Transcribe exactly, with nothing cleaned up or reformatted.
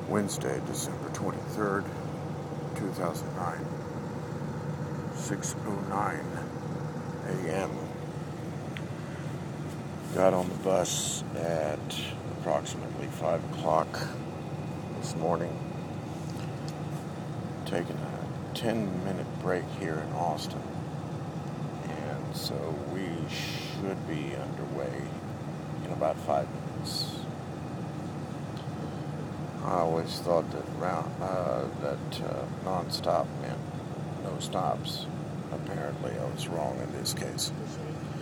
Wednesday, December twenty-third, two thousand nine, six oh nine a.m. Got on the bus at approximately five o'clock this morning, taking a ten-minute break here in Austin, and so we should be underway in about five minutes. I always thought that round uh, that uh, non-stop meant no stops. Apparently, I was wrong in this case.